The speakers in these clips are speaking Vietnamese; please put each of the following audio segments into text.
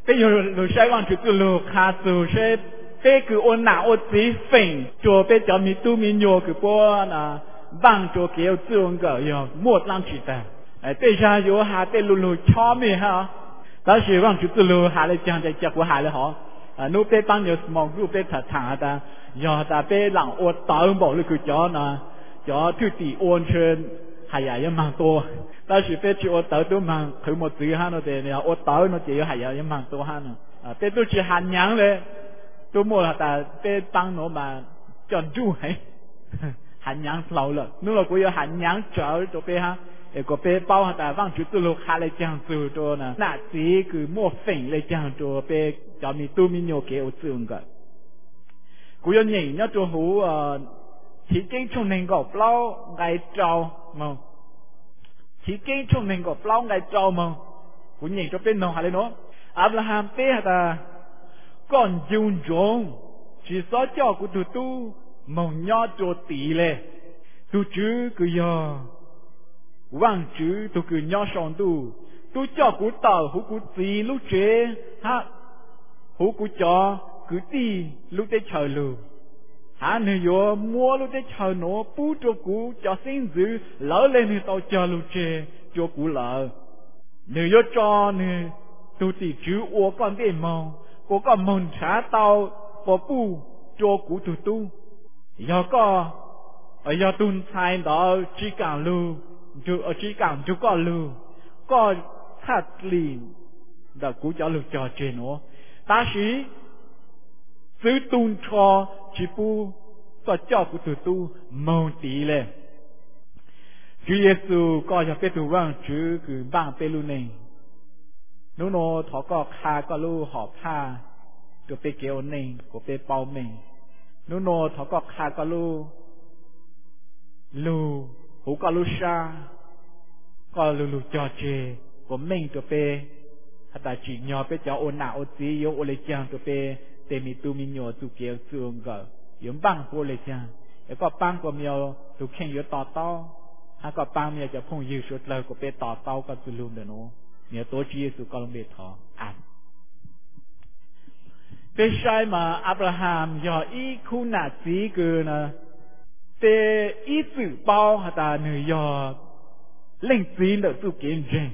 bây giờ lũ sai quan chụp lũ khá dù sẽ bây cứ ôn nạ ôn tí phình cho bây giờ mi tu mi nhô cứ bố là bằng cho kéo dương gỡ yo một lăng chỉ ta bây giờ yo hà bây lũ cho mi ha đó là quan chụp lũ hà lại chẳng để chụp của hà lại họ nô bây bằng yo mong nô bây thật thẳng ta yo ta bây lăng ôn tao bảo lũ cứ cho nè cho thứ tỷ ôn trên hay là mang to đó là bây giờ ôn tao tôi mang khử một thứ ha nó để ôn tao nó chỉ hay là mang to ha nè bây tôi chỉ hành nhangเลยtôi mua là ta bây bằng nó mà chọn chú hay hành nhang lâu rồi nếu là có hành nhang trở cho bây ha để có bây bao ha ta vang chú tôi lúc khai lại chẳng từ cho nè nãy chỉ cứ mua phèn lại chẳng cho bây cho mình tu mình nhiều cái ở trường cái cú yo nhảy nhá cho hú chỉ kinh trong mình có bao ngày trâu mà chỉ kinh trong mình có bao ngày trâu mà cú nhảy cho bên nó hay lên nó Abraham bây ha ta còn dùng dùng chỉ so cho của tụi tu mong nhỏ cho tỷ lệ tu chứ cứ giờ vang chứ tu cứ nhỏ son tu cho của tàu hú của gì lúc chế ha hú của cho cứ đi lúc để chờ lù hả nếu yo mua lúc để chờ nó bù cho của cho sinh dữ lỡ lên thì tao chờ lúc chế cho của lỡ nếu yo cho nè tu tỷ chứ ô con để mong cô có mong trả tao bỏ bù cho cụ tụi tu giờ có ở giờ tuần sai đó chỉ càng lưu ở chỉ càng chú có lưu có thắt liền đã cụ cho lưu cho trên nó ta sĩ giữ tuần cho chỉ bù có cho cụ tụi tu mong tí lên Chúa Giêsu có cho biết tụi vang chứ cứ bang bê lu này nếu nó thọ có kha có lu họ phaตัวเปเกลนี่ก็เปเปาเมงนูโนทอก็คาก็ลูหูก็ลูชาก็ลูจอเจก็เมงตัวเปถ้าตาจีญอเปจอโอนาโอซีโยโอเลจังตัวเปเตมีตูมีญอตุเกลซวงก็ยมบังโอเลจังแล้วก็ปังก็มีตุเข่งอยู่ต่อเต้าถ้าก็ปังมีจะพุ่งยืดสุดเลยก็เปต่อเต้าก็จุลุมเดโนเนี่ยตัวจีเยซูก็ลงเบทออ่านbây giờ mà Abraham do ý khu nát gì cơ nè, để ý dự báo hay ta người do linh gì được tu kiến trình,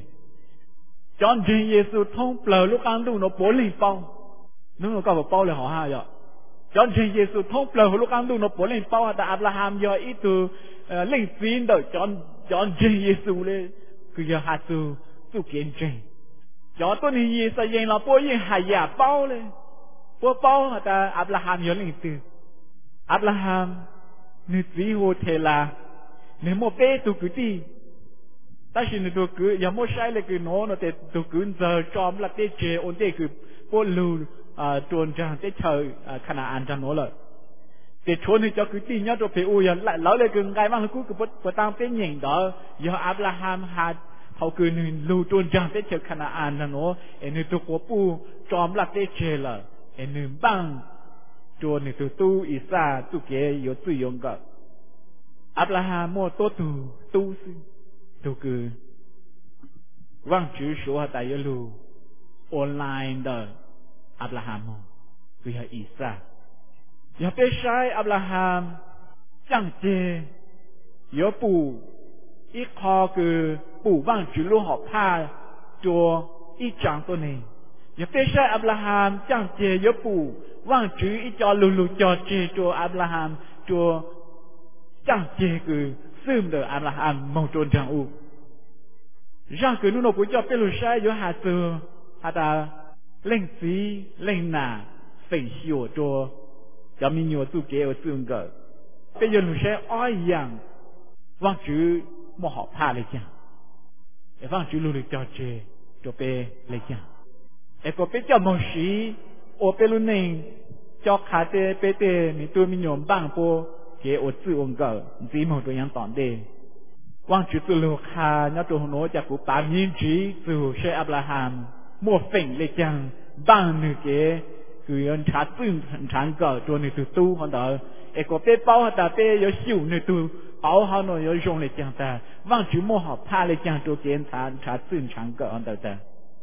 cho nên Giêsu thông bờ lúc ăn tu nó bổ linh bao, nếu nó có bao là họ ha vậy, cho nên Giêsu thông bờ lúc ăn tu nó bổ linh bao hay ta Abraham do ý tu linh gì được cho nên Giêsu lên cứ do hạt tu kiến trình, cho tôi này Giêsu yên là bổ yên hay giả bao lênพวกเป้าแต่อับราฮัมย้อนหลังตื่นอับราฮัมนึกวิโฮเทลานึกโมเป้ตุกุตีแต่ฉันตุกุยังโมใช่เลยคือโน่นแต่ตุกุนเจอจอมละเตเจโอนเตคือพวกลูจวนจังเตเชยขณะอันจันโน่เลยแต่ชนที่จะกุตีเนี่ยตัวเพอูยังแล้วเลยคือไงบ้างคือคือปตามเป็นอย่างเดียวยาอับราฮัมหาเขาคือหนึ่งลูจวนจังเตเชยขณะอันจันโน่เอ็นตัวกัวปูจอมละเตเจเลยเอ็นหนึ่งบังตัวหนึ่งตัวตู้อิสราตู้เกยอยู่ตู้ยงกับอับราฮัมโมตัวตู้ซึ่งตัวคือว่างจื้อชัวแต่ยังรู้ออนไลน์เดออับราฮัมโมคืออิสราอย่าไปใช้อับราฮัมจังเจยปู่อีกคอคือปู่ว่างจื้อรู้หอบผ้าตัวอีจังตัวนี้อย่าไปใช้อับราฮัมจังเจยปู่ว่างจื้ออีจอลูจอเจตัวอับราฮัมตัวจังเจคือซึมเดออับราฮัมมองจนจังอูร่างคือนู่นกูจะเป็นลูกชายอยู่หาเจอหาตาเล่งสีเล่งหนาเฟ่งชิวตัวจะมีหยวดตู้เกลซึมเกิดเป็นลูกชายอ้อยอย่างว่างจื้อมอหอบผ้าเลยจังไอ้ว่างจื้อลูจอเจตัวเปเลยจังไอ้ก็เป็นเจ้ามองสีโอเป็นลูกหนึ่งจอกขาเตเปเตมีตัวมีหยมบ้างโปเกอซื่อองเกิดจีมองตัวยังตอนเดว่างจุดตัวลูกคาเนาะตัวหัวจากกูปามินจีสู่เชอับราฮัมมัวเฟ่งเลยจังบ้างหนึ่งเกคือยันชาซึ่งฉันเกิดตัวหนึ่งตัวตู้เขาเดอไอ้ก็เป็นเป้าแต่เป็น有ชิวหนึ่งตัวเป้าเขาเนาะ有用เลยจังแต่ว่างจุดมัวหอบผ้าเลยจังตัวเกณฑ์ชาซึ่งฉันเกิดเขาเดอ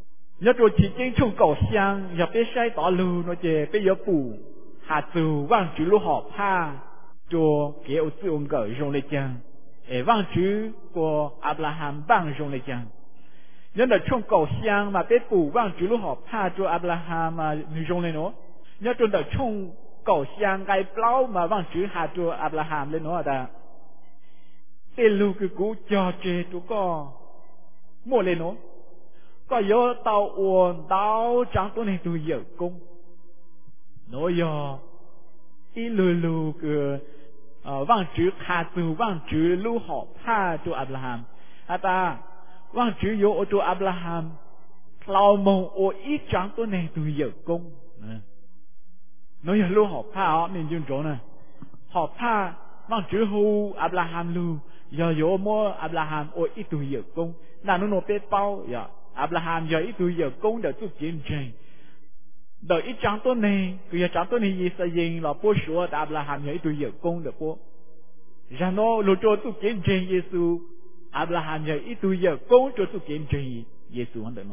nhớ rồi chỉ chính chung cầu xiang giờ bé sai tỏ lù nó chè bé giờ phủ hà từ vang chữ lô họ pa cho kéo tự ông gỡ rong lên chăng vang chữ của Abraham vang rong lên chăng nhớ là chung cầu xiang mà bé phủ vang chữ lô họ pa cho Abraham mà rong lên nó nhớ rồi là chung cầu xiang cái plau mà vang chữ hà cho Abraham lên nó à tên lưu cái cú cho chè tụi con mua lên nó có nhớ tàu uốn tàu trắng tôi này tôi giờ cung nói giờ ý lù cái vang chữ hà từ vang chữ lưu họ pa cho Abraham ta vang chữ yo cho Abraham lao mong ô ý trắng tôi này tôi giờ cung nói giờ lưu họ pa nên dương chỗ này họ pa vang chữ hu Abraham lưu giờ yo mua Abraham ô ý tôi giờ cung là nó nộp bết bao giờ Abraham giờ ít tuổi giờ cũng đã tu kiến trình đợi ít trắng tôi này cứ giờ trắng tôi này gì sẽ dừng là bố số Abraham giờ ít tuổi giờ cũng được bố ra nó lúc cho tu kiến trình Giêsu Abraham giờ ít tuổi giờ cũng cho tu kiến trình Giêsu hắn được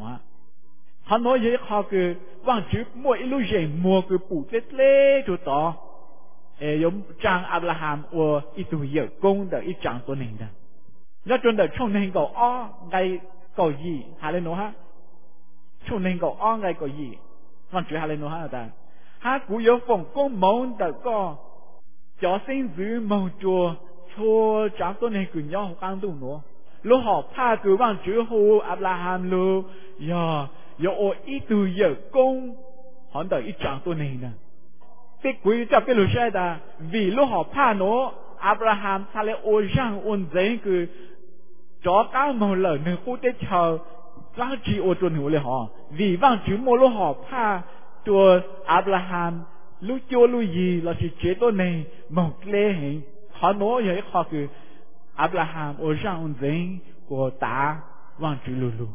hắn nói vậy họ cứ vang chữ mỗi lúc gì mua cứ bù tết lê cho tỏ giống trang Abraham ở ít tuổi giờ cũng đợi ít trắng tôi này đó nó cho đợi trong này cầu ngay cầu gì hà lên nó ha chung nên cầu on ngay cầu gì văn chữ hà lên nó ha ta ha cú yếu phòng công mong đã có cho sinh dữ mong chùa chẳng tôi nên cứ nhau căng đủ nó lúc họ pha cứ văn chữ hô Abraham lu giờ ô ít từ giờ công họ đợi ít chẳng tôi nên nè cái quý cho cái luật sai ta vì lúc họ pha nó Abraham sa lệ ô răng ôn giấy cứ cho các mong lời nơi khu tế chờ vang chữ ô tuần hữu lệ họ vì vang chữ mô lô họ pa chùa Abraham lúc chua lúc gì là chỉ chế tôi này mong lê hình họ nói vậy họ cứ Abraham ô răng ôn giấy của ta vang chữ lù lù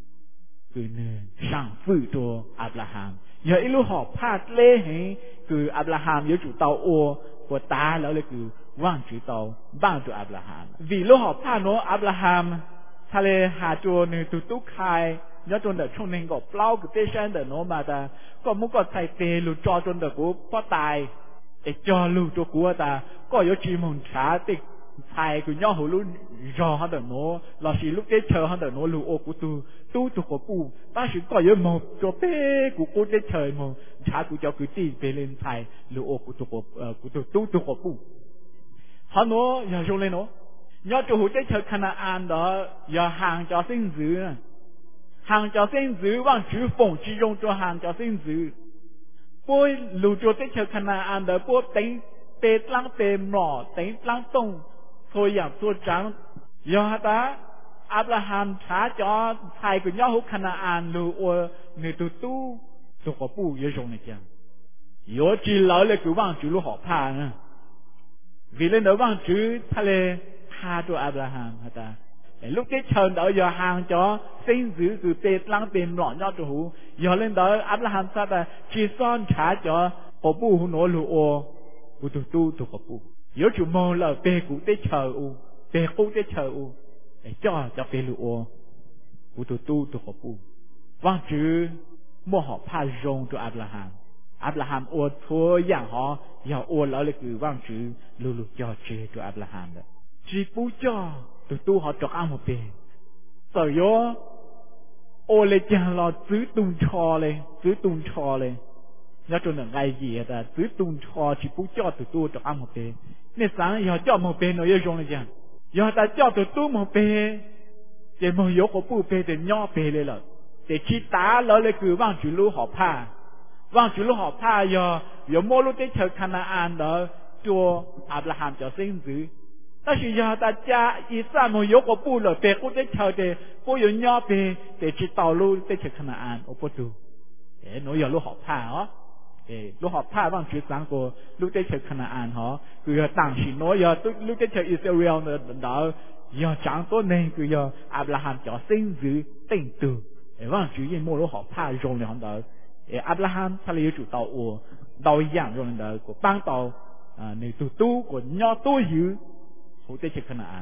cứ nơi sang phụ cho Abraham vậy lúc họ pa lê hình cứ Abraham với chủ tàu ô của ta là cứ vang chữ tàu vang cho Abraham vì lúc họ pa nó Abrahamทะเลหาตัวหนึ่งตุกใครย้อนจนเด็กช่วงนึงก็เปล่ากับเต้ชันเด็กโนมาแต่ก็มุกก็ใส่เตลุจอจนเด็กกูพ่อตายไอจอลูตัวกูแต่ก็ยกจีมงช้าติไทยกูย่อหูลูรอเขาเด็กโนเราสิลูกเต้เชอเขาเด็กโนลูโอกูตู้ตัวกูปูตาสิก็ยกมงตัวเป้กูเต้เชยมงช้ากูจะกูตีไปเล่นไทยลูโอกูตัวกูตู้ตัวกูปูเขาโนอย่าชงเลยโนnhớ chủ tế chờ khả năng đó giờ hàng cho sinh dữ hàng cho sinh dữ bằng chữ phỏng chỉ dùng cho hàng cho sinh dữ bôi lù chủ tế chờ khả năng đó bôi tính tê lăng tê mỏ tính lăng tung thôiอย่างตัวจังgiờ ta Abraham trả cho thầy của nhau hút khả năng lù ở người tu tụ có bu giờ dùng này chăng giờ chỉ lão là cứ bằng chữ lù họ pa nè vì lên đó bằng chữ thà lê ha cho Abraham ta lúc cái trời đó giờ hàng cho sinh dữ từ tê lăng tiền nọ nhau cho hú giờ lên đó Abraham sao ta chỉ son trả cho có bu hú nổ lù ô của tu có bu giờ chủ mong là bê cụ tê chờ u bê cụ tê chờ u để cho bê lù ô của tu có bu vang chữ mua họ pa rong cho Abraham ô thua dạng họ giờ ô lão là cứ vang chữ lù cho chê cho Abraham đó chỉ bố cho tụi tu họ chọn ăn một bề rồi yo ô lê chàng lo tứ tung cho lên nhớ cho nó ngày gì à tứ tung cho chỉ bố cho tụi tu chọn ăn một bề nên sáng giờ cho một bề nó yêu dùng này chàng giờ ta cho tụi tu một bề để một yếu của bố bề để nhỏ bề lên rồi để chỉ tá lỡ lấy cứ vang chữ lú họ pa giờ mua lúc tới chờ Canaan đó cho Abraham cho sinh dữ但是要大家以上没有个不了，别个在瞧的，不有鸟别得去道路得去看安，我不读，我有路好怕哦，路好怕往去三个路得去看安哈，佢要当时我要都路得去以色列的到要讲多呢，佢要阿伯拉罕叫生子定度，往去因莫路好怕容量的，阿伯拉罕他有主道我道一样容量的，个帮到你都个鸟都有。好在去看安，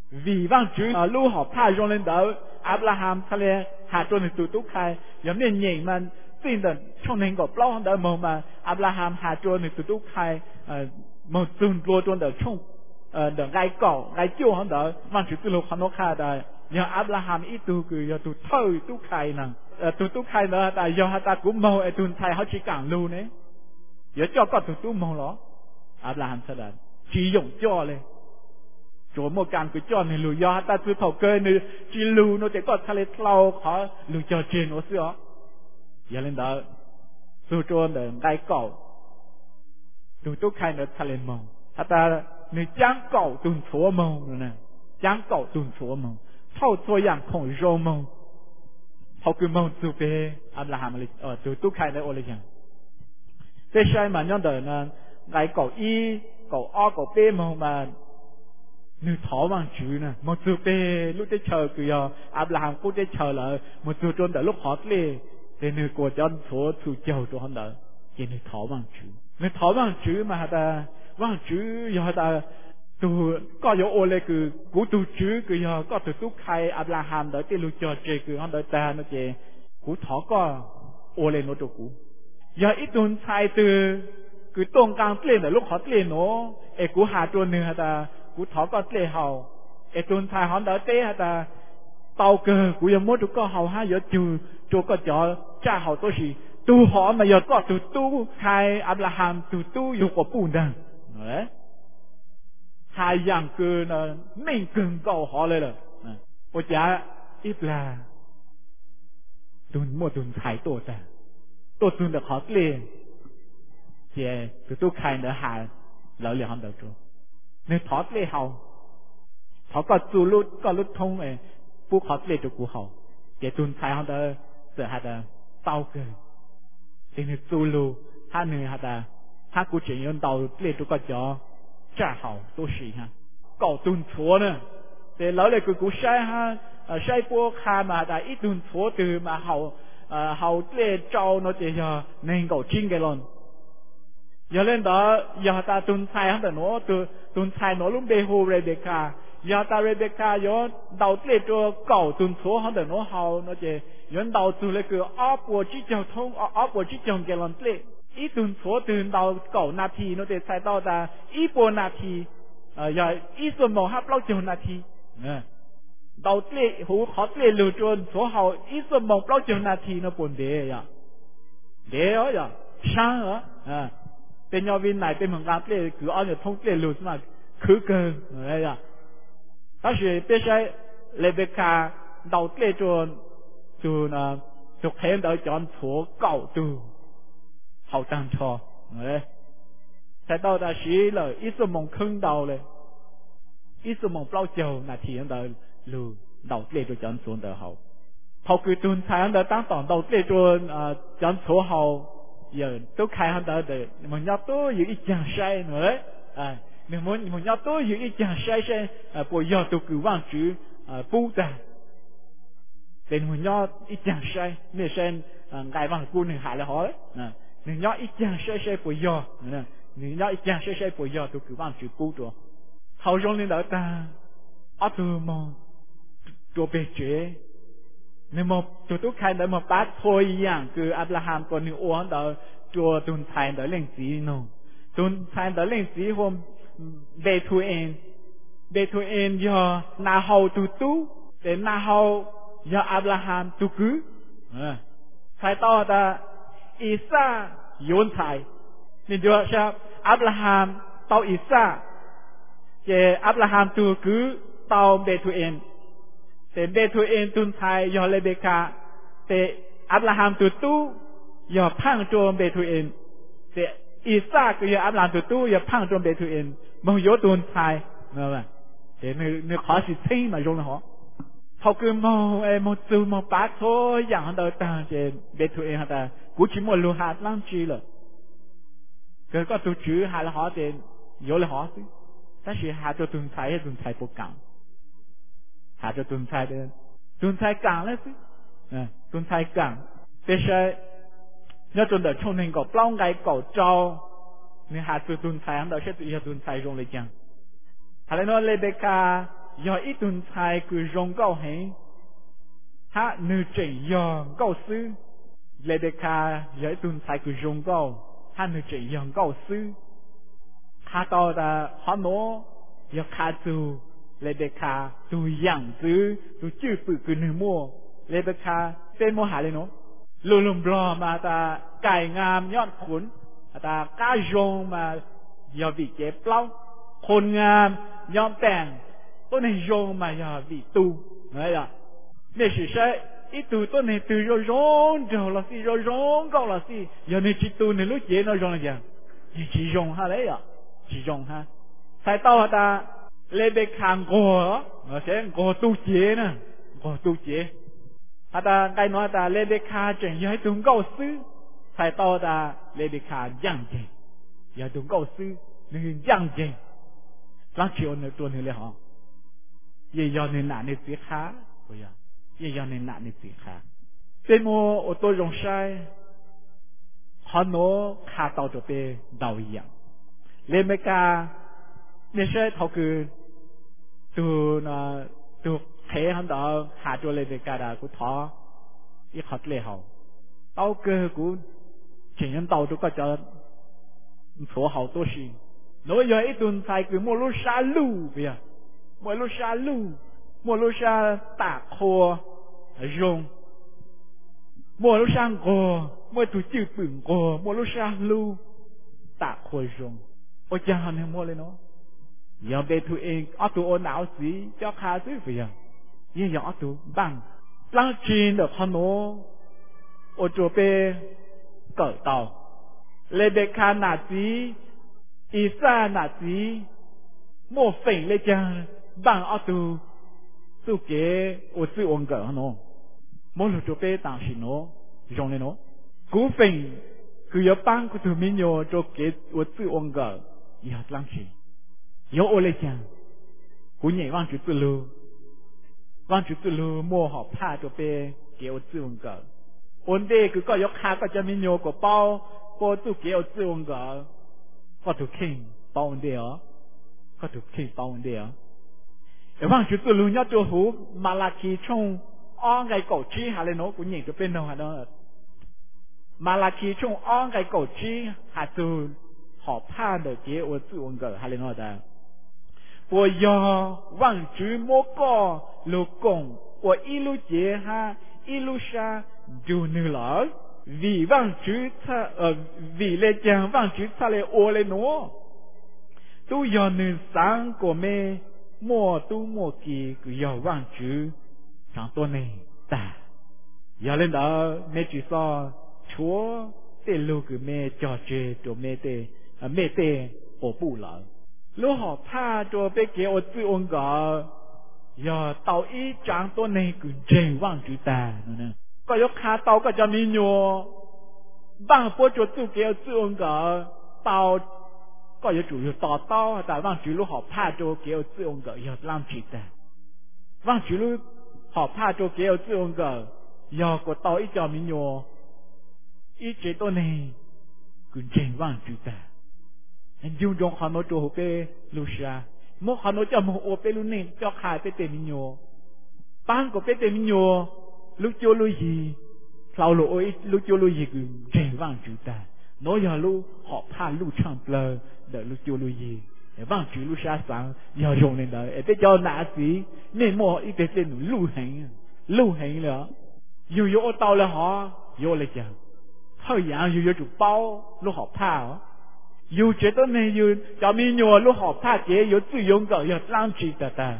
vì vang chữ lưu họ pha rong lên đỡ Abraham thà lẽ hạ trôn từ túc khai giống như nhện mà tin đợt trong nên có bao đỡ mà Abraham hạ trôn từ túc khai một tuần lúa trôn đỡ trong đỡ gai cỏ gai chiêu hắn đỡ vang chữ từ lúc hắn nó khai đỡ nhờ Abraham ít tu cứ nhờ tu thơi túc khai nè tu túc khai nữa tại do ta cũng màu ở tuần thay họ chỉ càng lưu đấy giờ cho có tu màu đó Abraham sao đỡ chỉ dùng cho lên chỗ một càng cứ cho này lùi do ta cứ thầu cơ này chỉ lùi nó chỉ có thà lệ lâu khó lùi cho trên nó xưa giờ lên đó tu cho để gai cỏ tu túc khai nó thà lệ mông ta người trắng cỏ tuần chúa mông rồi nè trắng cỏ tuần chúa mông thâu thuaอย่างkhổng rô mông thâu cứ mông tu về Abraham là tu túc khai nó ô lên chẳng thế sai mà nhân đời là gai cỏ y cỏ o cỏ p mông mà nếu thọ bằng chữ nè một số pe lúc đấy chờ cứ giờ Abraham cũng đấy chờ là một số trốn đợi lúc họ lên thì nếu của chân số thu chờ cho hắn đợi thì nếu thọ bằng chữ mà ta bằng chữ giờ ta tu có yếu ô lê cứ cú tu chữ cứ giờ có tu tu khai Abraham đợi thì lúc chờ chơi cứ hắn đợi ta nó chơi cú thọ có ô lê nó cho cú giờ ít tuần sai từ cứ tông càng lên đợi lúc họ lên nó cú hạ trốn nữa ta cú thọ có lệ hầu, tuần thay họ đỡ té ta tàu cơ cú giờ mua được có hầu ha giờ chú có cho cha hầu tôi gì tu họ mà giờ có tu khai Abraham tu yêu của bùn đằng, đấy hai dạng cơ là mình cần cầu họ lên rồi, tôi trả ít là tuần thay tổ ta tuần được họ liền, thì tu khai nữa hà lỡ liền họ đỡ chú nếu thoát lệ hậu họ có chú lút có lút thông ấy phú thoát lệ cho cú hậu để tuần thay họ đã sợ họ đã tao cười thì nếu chú lút hai người họ đã hai cú chuyện yon tao lệ cho có cho trả hậu tôi xí ha cậu tuần chúa nữa để lỡ lại cú sai ha sai phú khai mà đã ít tuần chúa từ mà hậu lệ trâu nó chỉ giờ nên cậu chính cái luôn giờ lên đó giờ ta tuần thay hắn ta nó tuần thay nó lúc bê hồ Rebecca giờ ta Rebecca giờ đầu tiên cho cậu tuần số hắn ta nó hậu nó chỉ giờ đầu từ lấy cái áp bộ chỉ giao thông áp bộ chỉ trong cái lần lệ ít tuần số từ đầu cậu nát thì nó để sai đầu ta ít bộ nát thì giờ ít số màu hấp lâu chiều nát thì đầu tiên hồ khó tiên lưu truyền số hậu ít số màu lâu chiều nát thì nó buồn đề ya đề ở ya sáng ởเป็นยอวินไหนเป็นเหมือนกันเปลี่ยนคือเอาเนี่ยท่องเปลี่ยนรู้สมัครคือเกินอะไรอ่ะถ้า是เป็นใช้เลเบคาดาวเปลี่ยนจนจุกเห็นดาวจอนถัวเก่าตูเขาตั้งชออะไรใช้ดาวแต่สีเลยอีสมองครึ่งดาวเลยอีสมองเปล่าเจียวนาทีนั้นดาวรู้ดาวเปลี่ยนจนส่วนเดียวเขาคือตุนใช้นั้นตั้งต่อดาวเปลี่ยนจนถัวเขาgiờ tôi khai hắn đỡ để mà nhau tôi giữ ít chàng say nữa đấy mình muốn mà nhau tôi giữ ít chàng say bây giờ tôi cứ vang chữ bu ta để mà nhau ít chàng say nên sen ngày vang cu này hại là hỏi mình nhau ít chàng say bây giờ mình nhau ít chàng say bây giờ tôi cứ vang chữ bu rồi hậu trong nên đỡ ta ở từ mong tôi bị chế nếu mà tôi khai đã mà bắt thôiอย่างคือ Abraham ตัวนึงอ้วนเดอตัวตุนไทยเดอเล่งสีโนตุนไทยเดอเล่งสีโฮมเบทูเอ็นยอนาเฮาตูแต่นาเฮายอ Abraham ตุกุใครต่อตาอีซาโยนไทยนี่เดียวใช่ Abraham ต่ออีซาเจ Abraham ตุกุต่อเบทูเอ็นแต่เบทูเอ็นตุนไทยยอเลเบคาแต่อับราฮัมตู้ยอพังโจมเบทูเอ็นแต่อีซาก็ยออับราฮัมตู้ยอพังโจมเบทูเอ็นมองยอตุนไทยเนอะแต่เนื้อขอสิทิ้งมาลงแล้วเหรอเขาคือมองจูมองปาโทอย่างเขาเดินตามเจเบทูเอ็นเขาแต่กูชิมลูหาลังจีเลยก็ตัวจื้อหาละหอเจยอเลยหอสิแต่是หาตัวตุนไทยตุนไทยโปรแกรมหาจะตุนไทยเดินตุนไทยกลางเลยสิตุนไทยกลางเป็นใช่เนี่ยจนเดี๋ยวช่วงหนึ่งก็ปล้องไก่ก่อเจ้าเนี่ยหาตุนไทยอันเดี๋ยวใช่ตุนไทยลงเลยจังอะไรโน่เลเบคา giờ ít tuần sai cứ rong câu hay ha nữ trẻ giờ câu sư lệ đề ca giờ ít tuần sai cứ rong câu ha nữ trẻ giờ câu sư ha tao ta họ nó giờ khá tu lệ đề ca tu yang chứ tu chữ bự cứ nữ mua lệ đề ca tên mua hà lên nó luôn luôn bò mà ta cài ngàm nhọn khốn ta cá rong mà giờ bị chế plau khôn ngàm nhọn tèn tôi này rong mà giờ bị tu đấy à nên sự sẽ ít tu tôi này từ rồi là gì rồi câu là gì giờ này chỉ tu này lúc chế nó rong là gì chỉ rong ha đấy à chỉ rong ha sai tao ta lên bên hàng gò nó sẽ gò tu chế nè gò tu chế ta cái nói ta lên bên hàng chẳng như tu câu sư sai tao ta lên bên hàng giang chế giờ tu câu sư nên giang chế lăng chiều này tuần này là họ giờ giờ này nãy này tiếc khá bây giờ giờ này nãy này tiếc khá bên mua ô tô rong sai họ nó khá tao cho bên đầu dạng lên mấy ca nên sẽ thâu cứ từ thế hắn đó hạ cho lên mấy ca đã cũng thọ ít hot lệ hậu tao cơ cũng chỉ nhân tao都có cho số hậu多事nói giờ ít tuần sai cứ mua lúa sa lu bây giờ mua lúa sa tạ khô rong mua lúa sa gò mua tụi chữ bự gò mua lúa sa lu tạ khô rong ôi cha hắn mua lên nó giờ về tụi em ở tụi ôn áo gì cho khá dữ vậy à nhưng giờ ở tụi bằng lăng chín được hắn nó ở chỗ bên cởi tàu lên bên khán nà gì ý xa nà gì mua phèn lên cha bằng ở tụi kế ở tụi ôn cởi hắn nó mua lúc chỗ bên tàng xí nó rong lên nó cú phèn cứ có băng của tụi mình nhớ chỗ kế ở tụi ôn cởi giờ lăng chín有我来讲，古年望住路摸好怕就被给我自问个，我哋佢個有卡個就面有個包，包都給我自問個，個都傾包我哋哦，個都傾包我哋哦。望住路一做好，馬拉基衝安嘅狗子下嚟攞古年就變到係咯，馬拉基衝安嘅狗子下做好怕的給我自問個下嚟攞的。我要望住莫个老公，我一路接哈，一路上就你了。vì望住他vì lệ chàng望住他来我来挪，都要你三个妹，莫都莫给个要望住，上多呢大，要领导妹就说，错对路个妹叫住就妹的妹的我不了。lúc họ tha cho bé kia ở tự ôn gỡ giờ tàu ý chẳngตัวnày cứ chèn vang chữ ta nữa có lúc khá tàu có cho mình nhô bằng phố cho tự kia tự ôn gỡ tàu có lúc chủ yếu tàu tại vang chữ lúc họ tha cho kia tự ôn gỡ giờ làm chữ ta vang chữ lúc họ tha cho kia tự ôn gỡ giờ có tàu ý cho mình nhô ý chếตัวnày cứ chèn vang chữ ta dùng trong họ nói cho họ pe lucia một họ nói cho một ô pe lunin cho khai pe tê minyo ban của pe tê minyo lúc cho lúc gì sau lỗi lúc cho lúc gì cứ chạy vang chữ ta nói giờ lúc họ pha lúc唱plơ đợi lúc cho lúc gì vang chữ lucia sáng giờ dùng lên đợi để cho nã gì nên mua ít pe tên lưu hành nữa dù ô tàu là họ vô lại chờ hơi dạng dù chủ bao lúc họ pha dù chế tốt này dù cho mình nhớ lúc họ phát chế dù tự dùng gỡ dù làm chỉ ta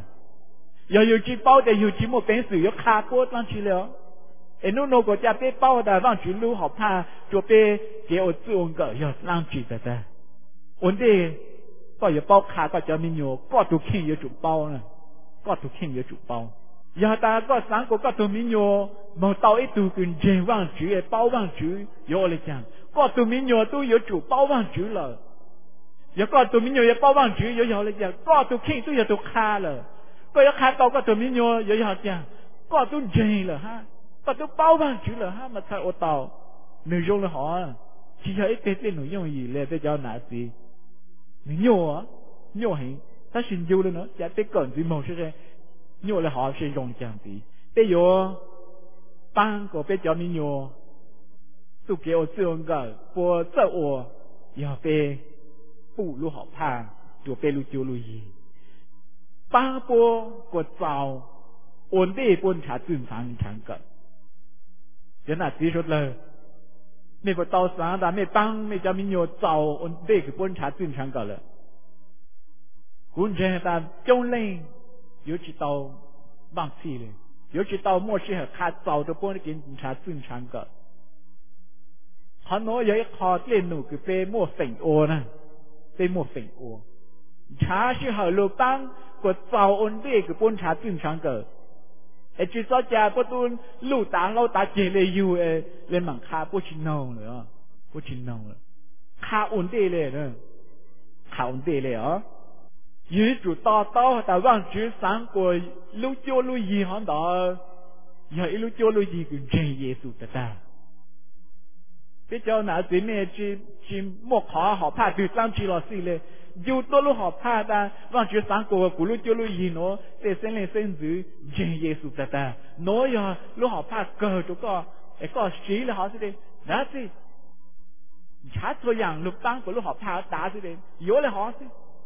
dù chỉ bao để dù chỉ một bên sử dụng khá tốt làm chỉ liệu em nó có cha bé bao đã vang chỉ lúc họ phát cho bé chế ở tự dùng gỡ dù làm chỉ ta ổn định có dù bao khá có cho mình nhớ có tụ kinh dù chủ bao nè có tụ kinh dù chủ bao giờ ta có sáng có tụ mình nhớ một tàu ít tụ cần chế vang chỉ bao vang chỉ dù lại chẳng có tụi mình nhớ tôi có chủ bao vang chữ rồi, giờ có tụi mình nhớ bao vang chữ giờ là giờ có tụi kinh tôi giờ tụi kha rồi, có kha tao có tụi mình nhớ giờ giờ có tụi dày rồi ha, có tụi bao vang chữ rồi ha mà thay ô tàu, nội dung là họ chỉ là ít tên nội dung gì là để cho nãy gì, nhớ hình, ta xin du lên nữa chả tới cẩn gì mong sẽ nhô là họ sẽ dùng chẳng tí bây giờ bang của bây giờ mình nhô tụ kéo dương gờ của sợ ủa giờ về phụ lu họ thang tụ về lu chiu lu gì bang của giàu ổn định buôn trả正常常个人啊提出了那个到上的那帮那叫民有早ổn định个buôn trả正常个了古人的中令尤其到忘记了尤其到末世和他早的buôn给trả正常个họ nói với họ tiền nụ cái về mua phèn ô nè về mua phèn ô trả是好路帮个早ổn定个buôn trả正常个chỉ so cha có tuôn lưu tá lâu tá chỉ lấy yêu lên mảng khá bố chín nông nữa bố chín nông nữa khá ổn địnhเลยnữa khá ổn địnhเลยอ๋อยื主到到แต่ว่า只三个lưu cho lưu gì họ đó giờ lưu cho lưu gì cũng真耶稣的哒bây giờ nào chỉ này chỉ một họ怕từ三chỉ là gì嘞dù tôi lúc họ怕ta và chỉ sáng của lúc cho lúc gì nó để xem lên xem giữ chân Giêsu ta nói giờ lúc họ怕cờ chỗ có sĩ là họ sẽ đi đã gì chả thôi rằng lúc tăng của lúc họ怕đã sẽ đi yếu là họ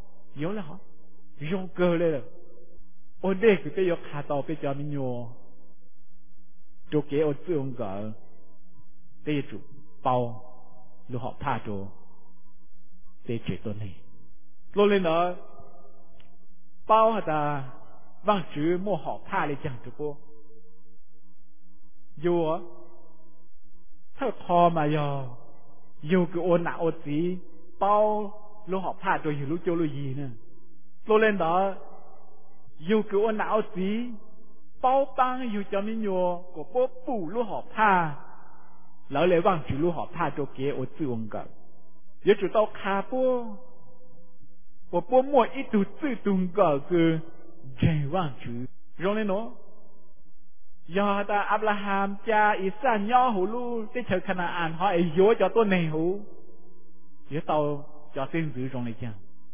dùng cờ lên rồi ổn định cái bây giờ khá tàu bây giờ mình nhô chỗ kế ở giữa ông cờ bây giờ bao lúc họ怕chỗ để chỉ tuần này lô lên đó bao hả ta vang chữ mua họ tha lại chẳng được cô dù áถ้าคอมาอยู่คือโอนหนาโอสีเป้าลูกหอบผ้าตัวอยู่ลูกโจลูยีเนี่ยโลเล่นดออยู่คือโอนหนาโอสีเป้าปังอยู่จะมีอยู่ก็ปุ๊บปู่ลูกหอบผ้าแล้วเลยว่างจือลูกหอบผ้าตัวเก๋โอซีวงกับเดี๋ยวจุดเตาคาปุ๊我播末一度自动个个人望主，容易喏。要的阿布拉罕加以上鸟葫芦，这条看那安好，有叫多内湖，也到叫真子容易讲，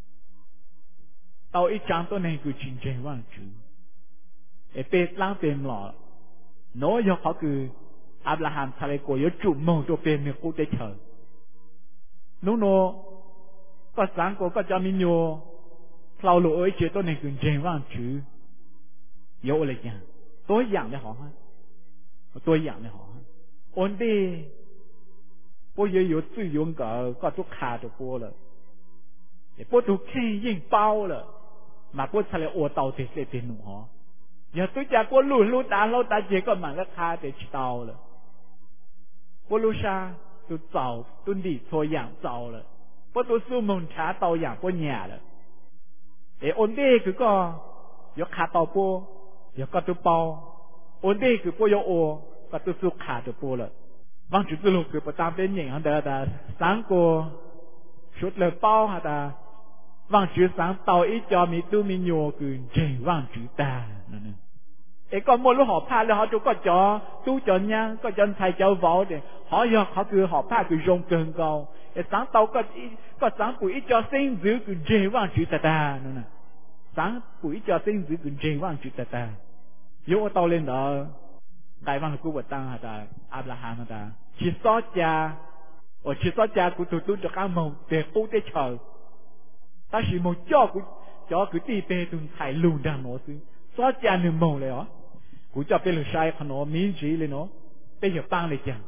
到一张多内个人望主，被浪费了，喏要好个阿布拉罕他来过有主梦都被没顾得成，喏。ก็สังก็จะมีโยเราหลุดเจตัวในกลุ่มเจงว่างจื้อเยอะเลยอย่างตัวอย่างเลยหรอฮะตัวอย่างเลยหรอฮะอันนี้พวก有自由ก็ทุกขาตัวพวกเลยพวกทุกขี้ยิ่งเป้าเลยมาพวกทะเลโอเตาเตะเตะหนูฮะอย่าตัวจากพวกลู่ตาเราตาเจก็มันก็คาเตะเตาเลยพวกลูชาตัวเจ้าตัวดีตัวอย่างเจ้าเลยพอตัวสู้มุนช้าเตาอย่างพวกเนี่ยเลยอันนี้คือก็ยกขาเตาปูยกก็ตัวเปาอันนี้คือพวกยกโอก็ตัวสู้ขาตัวปูเลยบางจุดตัวลูกคือประจำเป็นอย่างนั้นแต่สังกูชุดเลยเป้าฮะแต่บางจุดสังเตาอีจอมีตู้มีโยคือเจงบางจุดตานั่นเองก็มลูกหอบผ้าแล้วเขาจุก็จอตู้จอยังก็จนไทยเจ้าเว้าเดี๋ยวเขาคือหอบผ้าคือรงเกินเก่าสังเตาก็สังปุ๋ยจอสิ่งgiữคือเจว่างจุดตานั่นน่ะสังปุ๋ยจอสิ่งgiữคือเจว่างจุดตาโยเตาเล่นเด้อได้ว่างกูบ่ตั้งฮะตาอับราฮัมฮะตาชิซอจากูตุ้จะก้ามองเตะปูเตะเฉยถ้าสิมองจ่อกูตีเปตุนไข่ลุงดังโนซึซอจาหนึ่งมองเลยเหรอกูจะเป็นลูกชายขนมมีจีเลยเนาะเป็นอย่าปังเลยจัง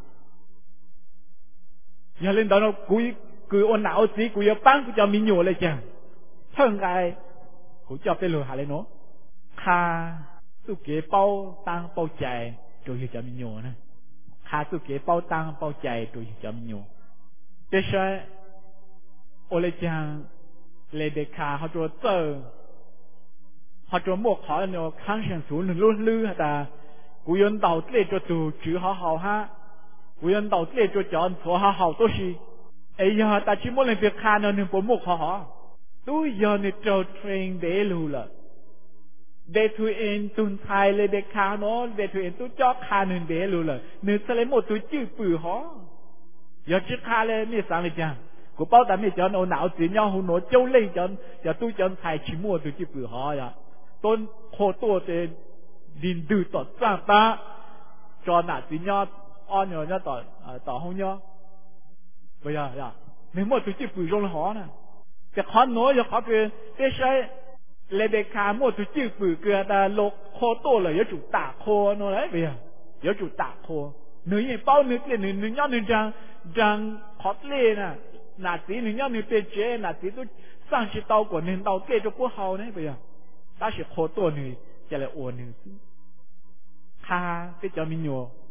อย่าเล่นตอนนั้นกูอันหนาวสิกูอย่าปังกูจะมีหนูเลยจังเท่าไงกูจะเป็นลูกหาเลยเนาะคาสุเกเป้าตั้งเป้าใจตัวอยู่จะมีหนูนะคาสุเกเป้าตั้งเป้าใจตัวอยู่จะมีหนูแต่ใช่โอเลจังเลยเด็กขาเขาตัวเตอhọ cho một họ nó kháng sinh số luôn lư ta cú yên đầu tê cho tù chữ họ ha cú yên đầu tê cho chọn số họ tốt gì ấy giờ ta chỉ muốn làm việc khai nó nên một họ tôi giờ này trâu train để lù là để tụi em tuân thay lên để khai nó để tụi em tôi cho khai nên để lù là nên sẽ lấy một túi chữ bự họ giờ chỉ khai lên như sáng lên chăng của bao ta mới cho nó não chỉ nhau hùng nó châu lên cho tôi cho thầy chỉ mua từ chỉ bự họ ya tôn khô tô thì đình từ tọt sang ta cho nã chỉ nhau on nhau nhau tọt hông nhau bây giờ ya nếu mà từ chỉ bự trong họ nèแต่ขอหนูอย่าขอคือได้ใช้เลเบคาหมดตัวจื้อปือเกลือแต่โลกโคโต้เลยอย่าจุดตาโคโน่เลยเบียอย่าจุดตาโคหนึ่งยังเป้าหนึ่งเลยหนึ่งย้อนหนึ่งจังขอเล่น่ะหน้าสีหนึ่งย้อนหนึ่งเป็นเจหน้าสีตัวสร้างชิดเตากว่าหนึ่งเตาเกจะพวกเขาเนี่ยเบียถ้า是โคโต้หนึ่งจะเลยโอนหนึ่งข้าเป็นเจ้ามิโย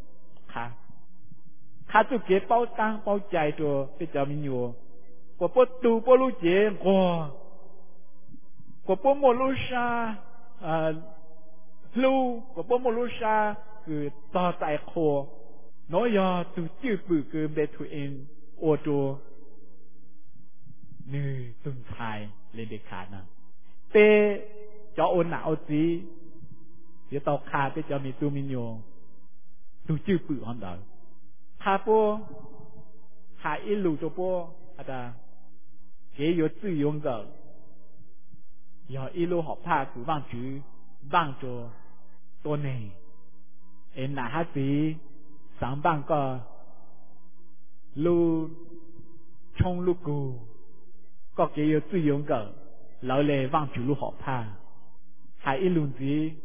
ข้าตัวเก็บเป้าตั้งเป้าใจตัวเป็นเจ้ามิโยcủa bố tu bố lu chế của bố mô lu sa lu của bố mô lu sa cứ to tại khô nói do tu chữ bự cứ bê thu in ô tô như tuần thai lên để khả năng tê cho ôn não gì để tao khá tê cho mi tu mi nhô tu chữ bự hơn đó khá bố khá ít lù cho bố à也有自由的，要一路好怕主望主望着多年，哪下子上班个路冲路过，个也有自由的，老来望主路好怕，还一路子，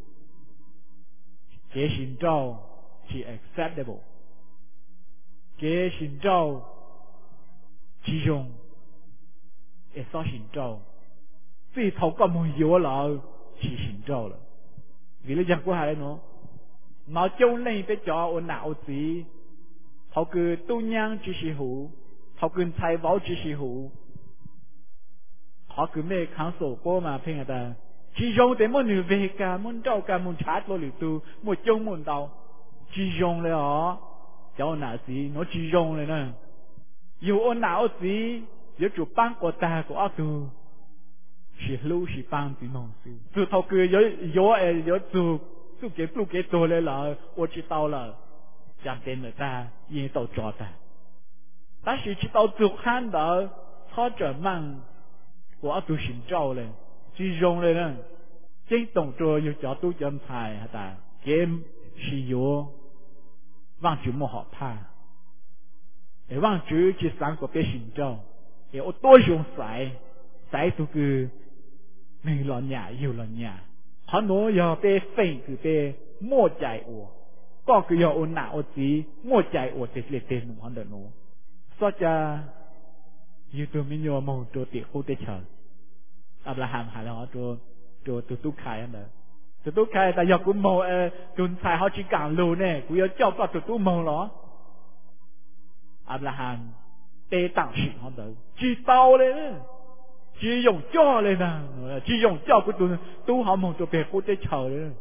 这行照是 acceptable， 这行照其中。也说行照，最头个没有了是行照了。vì lý do của hai nó châu lên phải cho ôn não gì, họ cứ tu nhang chỉ sĩ hữu, họ cứ thay vào chỉ sĩ hữu, họ cứ mê kháng sổ cô mà phê người ta chỉ dùng để muốn người về cả muốn trâu cả muốn chát lo lử tu muốn chung muốn đau chỉ dùngเลยhọ cho nào gì nó chỉ dùngเลยnè dù ôn não gì nếu chủ ban của ta của ác tu, chỉ lưu chỉ ban thì non sư. Từ thâu cứ yếu chủ cái phụ cáiตัวเลยlà, 我知道了，讲点了ta，也都做的。但是知道主看到，他这忙，我都寻找了，只用了呢，真动作有角度讲才哈哒，也是有，望主莫好怕，望主去三个别寻找。有多种sai tu cứ mình lo nhà yêu lo nhà họ nói giờ bé phèn cứ bé mua chạy ủa có cứ giờ ôn não gì mua chạy ủa thì liệt tiền họ đỡ nó so cha yêu tu mình nhớ mong tu tiệt khu tiệt chờ Abraham hay là họ tu tu khai anh đó tu khai tại giờ cũng mong tuần sai họ chỉ càng lâu nè cũng giờ cho có tu mong đó Abraham tê tặng sự họ đâu chỉ tao lên chỉ dùng cho lên nè chỉ dùng cho của tu họ mong cho bé cô tê chờ lên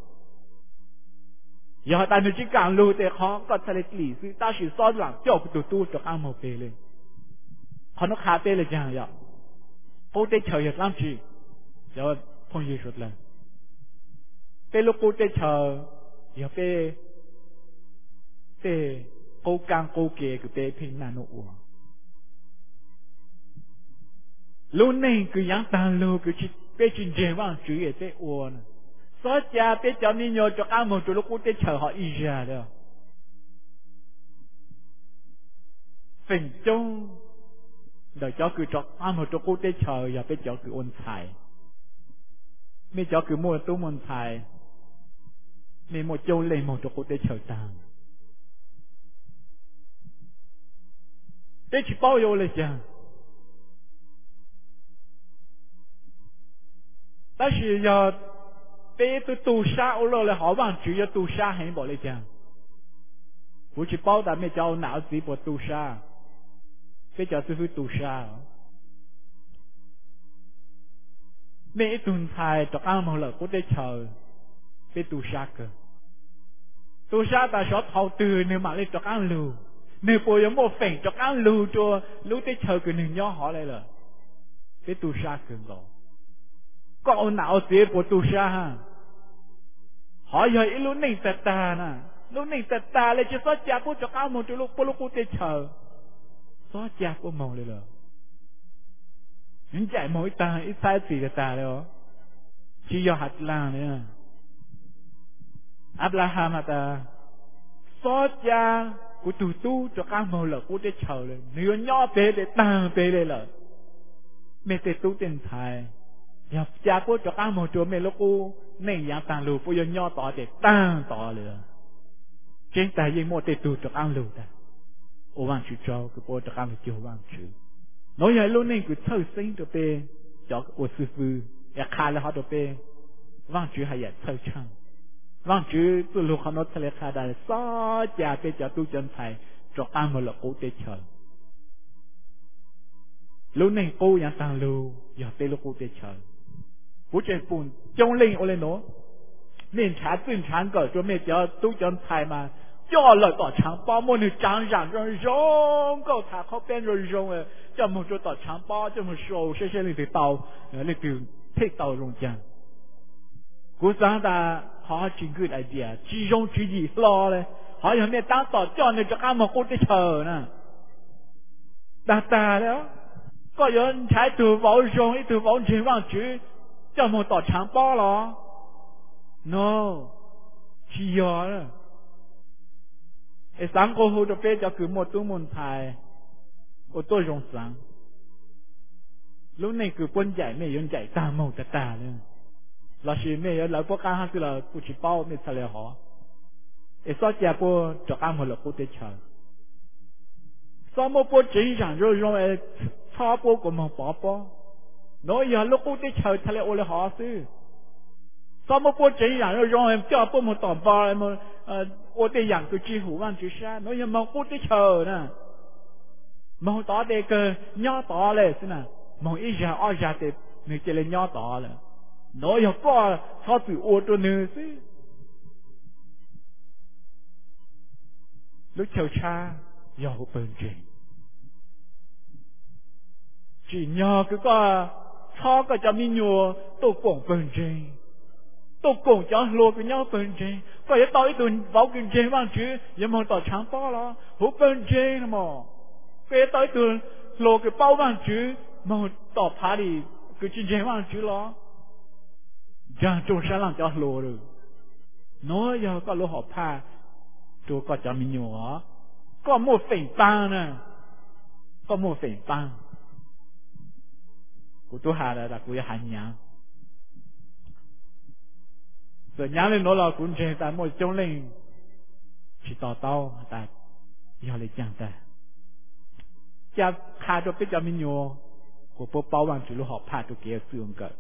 giờ ta nói chỉ càng lâu tê khó có thể là lý sự ta chỉ so làm cho của tu cho ăn một bề lên họ nó khá tê là chẳng vậy cô tê chờ giờ làm gì giờ không gì rồi lần bé lúc cô tê chờ giờ bé cô càng cô kia của bé phim nà nụ lúc này cứ yang tàn lưu cứ chỉ bé chuyện gì mà chú ý bé uốn so cha bé cho mình nhớ cho ăn một chỗ lúc cô tê chờ họ ý ra đó phình chung đời cho cứ cho ăn một chỗ cô tê chờ giờ bé cho cứ ôn xài mấy cho cứ mua tu ôn xài mấy một châu lên một chỗ cô tê chờ tàn bé chỉ bao nhiêu là chăng但是要被屠杀了了，好望主要屠杀很不来讲，不是包的没叫脑子不屠杀，被叫师傅屠杀，没顿菜就啱冇了，我得chờ被屠杀个，屠杀但係頭từ你mà lên就啱路，你不有冇份就啱路咗，路得chờ個人要好嚟了，被屠殺個個。có ông nào dễ của tu sa ha họ giờ ít lúc này tạt ta nè lúc này tạt ta lại chỉ số cha của cho cao một chỗ lúc cô tê chờ số cha của mongเลยเหรอ những chạy mỗi ta ít sai gì ta đó chỉ do hạt lang nữa Abraham ta so cha của tụi tu cho các mẫu là của để chờ lên nếu nhỏ bé để tăng bé lên là mẹ để tu tiền thái nhà cha của cho các mẫu cho mẹ lúc cô nên nhà tăng lù bây giờ nhỏ tỏ để tăng tỏ nữa trên tay những một để tu cho các lù ta ô vang chữ cho cái bộ cho các lù chiều vang chữ nói vậy luôn nên cứ thâu sinh cho bé cho cái ô sư phụ ya khai là họ cho bé vang chữ hay ya thâu chăng vang chữ tu lù họ nói thay khai đại so cha bé cho tu chân thầy cho các mẫu là cố để chờ lúc này cô nhà tăng lù giờ bé lúc cố để chờ bố trẻ bùn trong linh ô lên nó nên trả tiền trả cỡ cho mẹ cho tu chân thầy mà cho lời tỏ trắng bao môn người trắng rạng rồi rong cậu thả khó bên rồi rong cho một chỗ tỏ trắng bao cho một số sẽ lên từ tàu lên từ thích tàu rong chẳng cố gắng ta họ chính cứ đại địa chỉ rong chỉ gì lo đấy họ hiện nay đang tỏ cho nên cho các một cô để chờ nè ta đó có những trái từ bảo rong ít từ bảo trên vang chữ cho một tỏ trắng bao lo no chỉ giờ sáng cô hô cho bé cho cứ một túi môn thai ô tô rong sáng lúc này cứ quân chạy mẹ yon chạy ta màu ta nữa là chỉ mẹ yon lại quốc ca hay là cô chỉ bao mẹ thay họ sao cha cô cho ăn một là cô để chờ sao mà cô chỉ rằng rồi rồi cho cô của một bỏ nói giờ lúc cô để chờ thay ô là họ chứ sao mà cô chỉ rằng rồi rồi em cho cô một tỏm bao em ô để rằng tôi chỉ hủ ăn chỉ sa nói giờ mà cô để chờ nè mà tỏ để cơ nhỏ tỏ lên thế nào mà ít ra ở ra để người chỉ lên nhỏ tỏ là nói giờ có sao từ ô tô nữa chứ lúc chờ cha giờ hủ bền trình chỉ nhờ cứ có cho cái cho mình nhua tôi cũng bền trình tôi cũng cho lùa cái nhau bền trình có thể tôi tuần vào cái trình bằng chứ giờ mà tỏ trắng bao lo hủ bền trình mà cái tới từ lô cái bao bằng chữ mà tỏ phá đi cái chuyện gì bằng chữ lo chẳng trông sáng làm cho lô rồi nói giờ có lô họ phá tôi có cho mình nhỏ có một phẩy tăng nè có một phẩy tăng của tôi hà là của hành nhang rồi nhang lên nó là cũng chơi tại một trong lên chỉ tỏ tao tại giờ lại chẳng ta cha khai cho biết cho mình nhô của bố bảo bằng chữ lô họ phá cho kia xương cỡ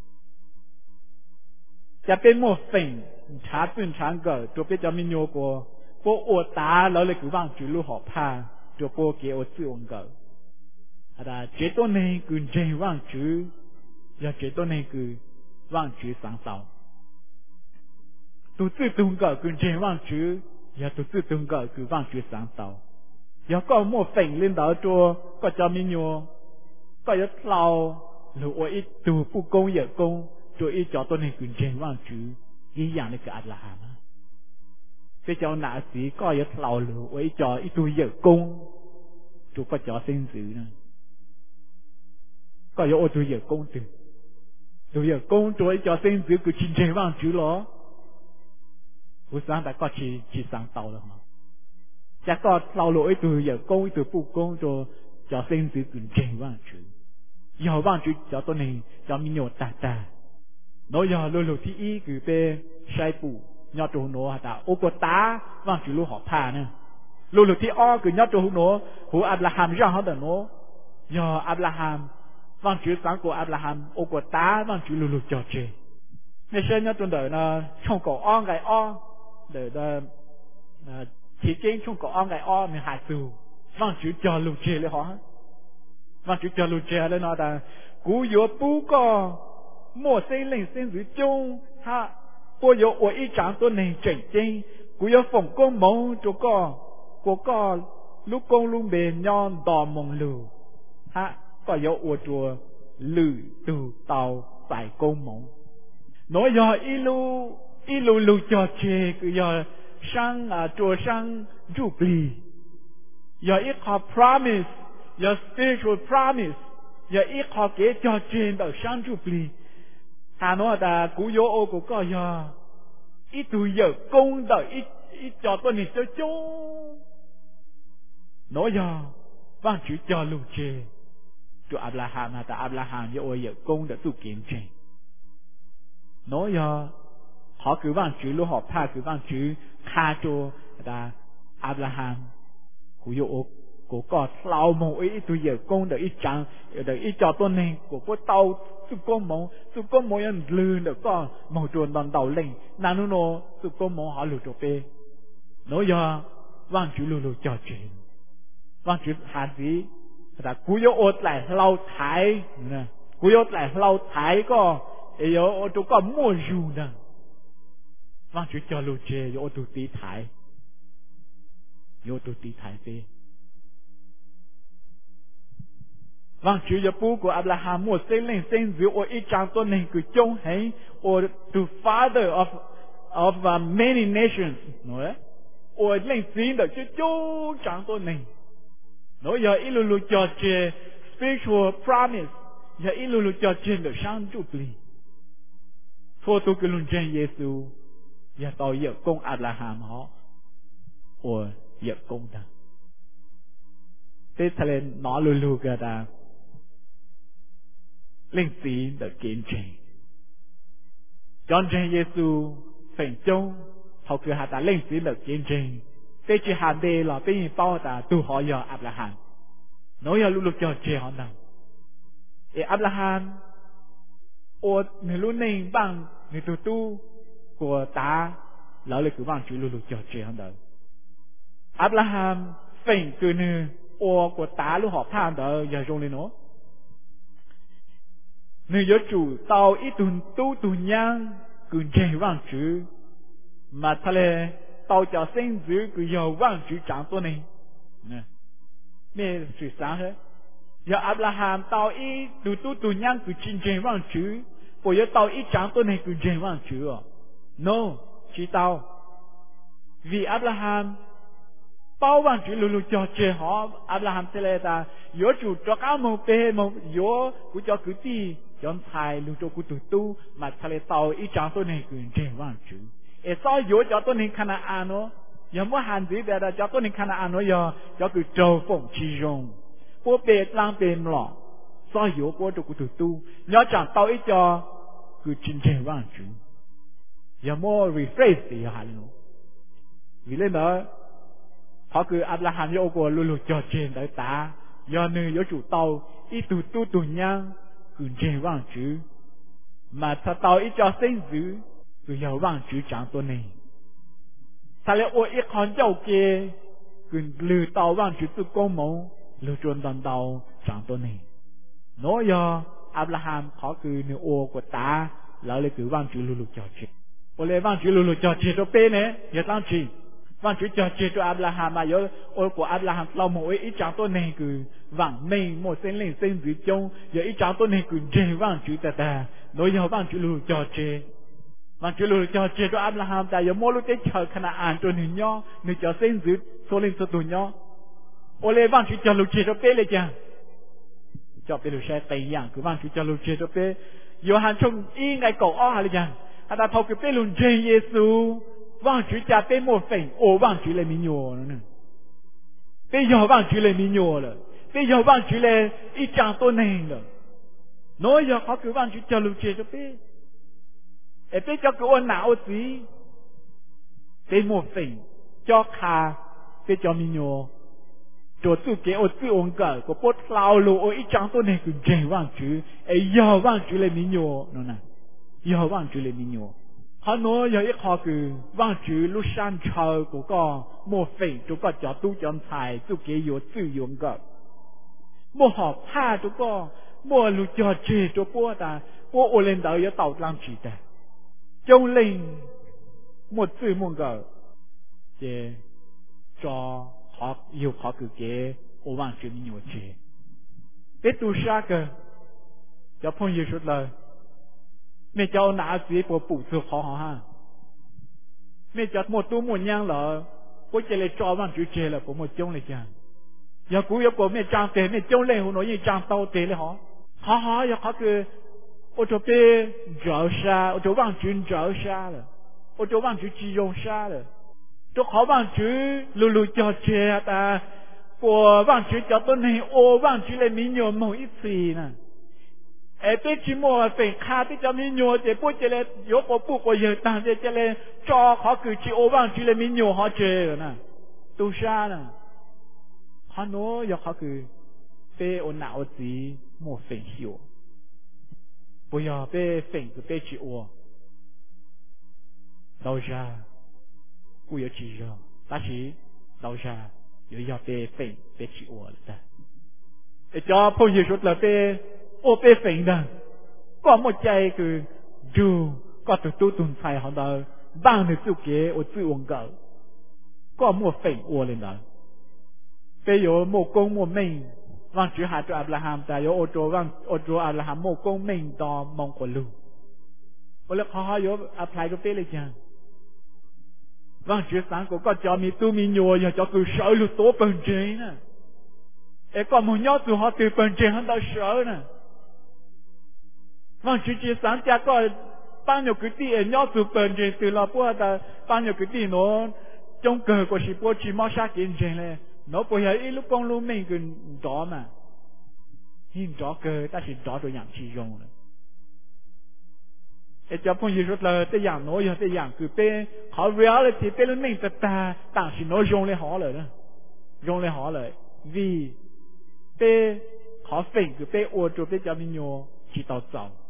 cha bên một phình trả tiền trả cỡ cho biết cho mình nhô của bố ô tá lấy lại cứ bằng chữ lô họ phá cho bố kia ô xương cỡ là chế độ này cứ chơi bằng chữ giờ chế độ này cứ bằng chữ sáng tạo tu tự tung cỡ cứ chơi bằng chữ giờ tu tự tung cỡ cứ bằng chữ sáng tạo giờ có một phèn lên đó cho có cho mình nhô có ít lâu rồi ít tu phụ công giờ công rồi ít cho tôi này quyền trên vang chữ ý dạng này cả là hàm cái cho nã sĩ có ít lâu rồi ít cho ít tu giờ công cho có cho sinh tử nè có ít tu giờ công từ tu giờ công rồi cho sinh tử cứ trên vang chữ đó buổi sáng đã có chỉ sáng tạo rồi chắc có lâu lỗi từ giờ công từ phụ công cho sinh tử quyền trên vang chữ giờ vang chữ cho tôi này cho mình nhổ ta nói giờ lôi lôi thì ý cứ về sai phụ nhớ chỗ nó ta ô có tá vang chữ lôi họ phà nè lôi lôi thì o cứ nhớ chỗ nó hồ Abraham ra họ nó giờ Abraham vang chữ sáng của Abraham ô có tá vang chữ lôi lôi cho chơi nên xem nhớ chỗ đời nó trong cổ o ngày o để chỉ trên trong cổ o ngày o mình hại tù vang chữ cho lôi chơi lấy họ vang chữ cho lôi chơi lấy nó ta cú yếu bú co một sinh linh sinh dưới chung ha cô yếu ở ý trạng tôi này chỉnh chinh cú yếu phòng công mẫu cho có lúc công lúc bền nhon đò mông lù ha có yếu ở chùa lử từ tàu phải công mẫu nói giờ ilu lu cho chê cứ giờ sang chùa sang jubilee giờ ít họ promise giờ spiritual promise giờ ít khó kế cho trên đầu sáng chụp lì hà nó là cú yếu ô của có giờ ít tuổi giờ công đầu ít cho tôi này cho chỗ nói giờ vang chữ cho lù chê cho Abraham ta Abraham giờ ôi giờ công đã tu kiến trình nói giờ họ cứ vang chữ lúc họ pha cứ vang chữ kha cho ta Abraham cú yếu ô của có lao mong ít tuổi giờ công được ít chẳng được ít cho tôi này của có tàu su công mong anh lừa được có mong chuồn đòn đầu lên nãy nó su công mong họ lừa cho pe nói giờ vang chữ lừa cho chuyện vang chữ hà gì là cú yếu ốt lại lâu thái nè cú yếu lại lâu thái có yếu ô tô có mua dù nè vang chữ cho lừa chê yếu ô tô tí thái yếu ô tô tí thái pe vang chữ giờ bố của Abraham mua xây lên xây dựng ở ít trang tôn này cứ trông hay or to father of many nations nói or lên xin được chứ chú trang tôn này nói giờ ít lulu cho chê spiritual promise giờ ít lulu cho chê được sang chụp lì thôi tôi cứ luôn trên Giêsu giờ tôi giờ công Abraham họ or giờ công đó thế nên nó lulu cái đó linh sĩ được kiến trình John J. Giêsu phèn chung họ cứ hạ ta linh sĩ được kiến trình thế chỉ hàm đề là bên bao ta tu họ giờ Abraham nói giờ lúc cho trẻ họ nào Abraham ô người lúc này bằng người tu của ta lão lại cứ bằng chữ lúc cho trẻ họ nào Abraham phèn cứ nữa ô của ta lúc họ tham đó giờ trong này nó người giáo chủ tao ít tu nhang cứ chạy vang chữ mà thà lẽ tao cho sinh giữ cứ giàu vang chữ chẳng tôi này nè mẹ sự sáng hết giờ Abraham tao ít tu nhang cứ chạy vang chữ bây giờ tao ít chẳng tôi này cứ chạy vang chữ à no chỉ tao vì Abraham bao vang chữ lulu cho chơi họ Abraham thế là ta giáo chủ cho cao một bề một giáo của cho cứ ti chọn thai lưu cho cụ tu mà thà lẽ tàu ít trang tôi này quyền trên vang chữ, sao yếu cho tôi này khana an nó, giờ mua hàng gì để cho tôi này khana an nó giờ cho cứ trâu phồng chi rong, bố bê lang bê lọ, sao yếu bố cho cụ tu, nhớ chẳng tàu ít cho cứ trên vang chữ, giờ mua rephrase thì hả nó, vì lên đó họ cứ Abraham yêu của lulu cho trên tới ta, giờ nơi yếu chủ tàu ít tu nhang cứ trên vang chữ mà ta tao ít cho sinh giữ cứ giàu vang chữ chẳng tôi này ta lại ôi ít con dâu kia cứ lừa tao vang chữ tôi công mẫu lừa trốn đòn tàu chẳng tôi này nói giờ Abraham họ cứ nửa ô của ta lại cứ vang chữ lulu cho chết ô lại vang chữ lulu cho chết cho bên này giờ tăng chi vang chữ cho chết cho Abraham mà giờ ô của Abraham lâu một ít chẳng tôi này cứ vang mình một sen lên sen dưới trong giờ ít chẳng tôi này cứ chơi vang chữ ta nói giờ vang chữ lulu cho chết vang chữ lulu cho chết cho Abraham ta giờ mỗi lúc tới chờ khana an cho người nhỏ người cho sen dưới số lên số tuổi nhỏ ô lại vang chữ cho lulu chết cho bênเลยจ้ะcho bên lulu sẽ tayอย่างcứ vang chữ cho lulu chết cho bên giờ hàng trong y ngày cổ ó hảเลยจ้ะta thâu cái bên lulu chơi Giêsu vang chữ cha bên một phèn ô vang chữ lại mình nhổ nữa bây giờ vang chữ lại mình nhổ rồi bây giờ vang chữ lại ít chẳng tôi này rồi nói giờ họ cứ vang chữ cho lưu chê cho bé bé cho cái ôn não gì bé một phèn cho khà bé cho mình nhổ cho tự kế ở tự ôn cỡ của bốt lao lô ít chẳng tôi này cứ chê vang chữ giờ vang chữ lại mình nhổ nó nè giờ vang chữ lại mình nhổ họ nói giờ ít họ cứ vang chữ lúc sáng chờ của con một phèn chúng con cho tu chọn tài tu kế yếu tự ôn cỡ mua họ pha chúng con mua lụt cho chê cho bố ta bố ô lên đợi ở tàu làm chỉ ta trong linh một sự muôn gờ chê cho họ yêu họ cứ kế ô vang chữ mình nhiều chê cái tu sa cơ cho phong yêu suốt lời mẹ cho nã gì bộ bù sự họ ha mẹ cho một tu một nhang lợ bố chê lại cho vang chữ chê là của một trong này chàng giờ cú yêu của mẹ trang tế mẹ trông lên hồ nói như trang tao tế lên họ họ có cái ô tô bê trở xa ô tô vang chuyên trở xa rồi ô tô vang chuyên chỉ dùng xa rồi tôi khó vang chuyên lù lù cho chè ta của vang chuyên cho tôi này ô vang chuyên lại mình nhiều một ít gì nè ê tôi chỉ mua phải khá tôi cho mình nhiều để bố chè lại yếu có bố có giờ tăng để chè lại cho họ cứ chỉ ô vang chuyên lại mình nhiều họ chè rồi nè tu xa nè họ nói giờ họ cứ bê ô nào gì mua phải hiểu bây giờ bê phèn cứ bê chỉ ô đâu raกู有几样但是đâu ra有要bê phèn bê chỉ ô了的để cho phong hiệu là bê ô bê phèn đó có một trái cứ dù có từ tu tuần sai họ đó bằng được chịu kế ô chịu uống gạo có một phèn ô lên đó bê có một công một mình vang chữ hạt cho Abraham ta có ô tô Abraham một công mình to mong của lu có lẽ họ có apply cái bê lên chăng vang chữ sáng của con cho mi tu mi nhồi giờ cho cứ sợ lu tố bần chế nè ê con một nhớ từ họ từ bần chế hắn ta sợ nè vang chữ sáng cha có bao nhiêu cái gì nhớ từ bần chế từ là bữa ta bao nhiêu cái gì nó trong cờ của sĩ bố chỉ mong sát kiến chế này nó bây giờ ít lúc con lu mình cứ rõ mà hình rõ cờ ta chỉ rõ rồi nhảm chỉ dùng rồi ê cho phong như rất là cái dạng nói cái dạng cứ bê họ reality bê lên mình ta tạm chỉ nói dùng lên họ rồi đó dùng lên họ rồi vì bê họ phèn cứ bê ô tô bê cho mình nhô chỉ tàu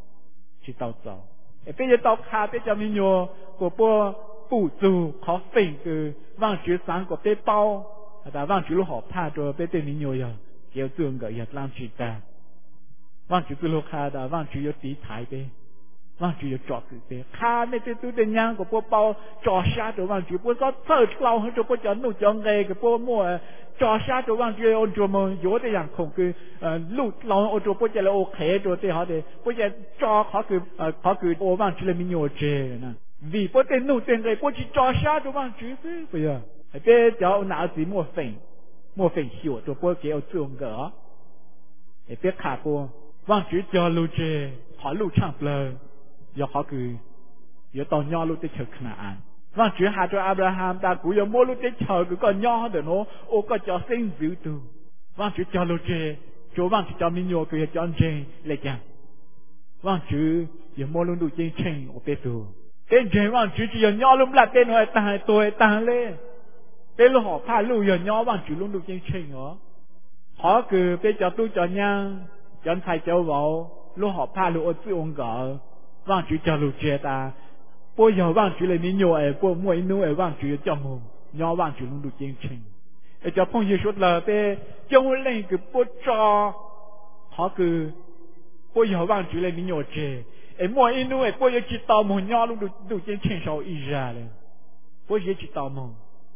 dầu bê giờ tàu khá bê cho mình nhô của bố phụ dù họ phèn cứ vang chữ sáng của bê bao ta vang chữ lúc họ pha cho bê bê mình nhô giờ kéo tương cái giờ làm chỉ ta vang chữ lúc khá ta vang chữ tí thái bê vang chữ trọ cứ bê khá mấy cái tôi tên nhang của bố bao trọ xa cho vang chữ bố có thơ lâu hơn cho bố cho nụ cho nghề cái bố mua trọ xa cho vang chữ ôn cho mà yếu cái dạng không cứ lúc lâu ôn cho bố cho là ok cho thế họ để bố cho trọ họ cứ ô vang chữ là mình nhổ chê nè vì bố tên nụ tên nghề bố chỉ trọ xa cho vang chữ thế bây giờ bê cho nào gì mua phèn hiểu cho bố kéo chuông gỡ bê khá bố vang chữ cho lưu chê họ lưu chẳng bờ giờ họ cứ giờ tao nho lúc tới chờ Canaan vang chữ hạt cho Abraham ta cũng giờ mua lúc tới chờ cứ còn nho để nó ô có cho sinh dữ tu vang chữ cho lúc chê chỗ vang chữ cho mình nhô cứ cho anh chê lại chăng vang chữ giờ mua lúc đủ chê chê ô bê tu tên chê vang chữ chỉ giờ nho lúc là tên hồi ta tôi ta lên tên lúc họ pha lúc giờ nho vang chữ lúc đủ chê chê nữa họ cứ bê cho tôi cho nhang cho anh thầy cho vào lúc họ pha lúc ở chữ ông gỡ vang chữ cho lục chế ta bố giờ vang chữ lại mình nhô ấy bố mua inu ấy vang chữ cho mồm nhó vang chữ luôn được chân trình ấy cho phong Giêsu là bé trong lên cái bố cho họ cứ bố giờ vang chữ lại mình nhô chế ấy mua inu ấy bố giờ chỉ tao mồm nhó luôn được chân trình sau Israel bố giờ chỉ tao mồm